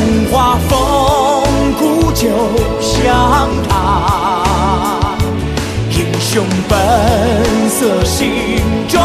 华风骨就像他，英雄本色心中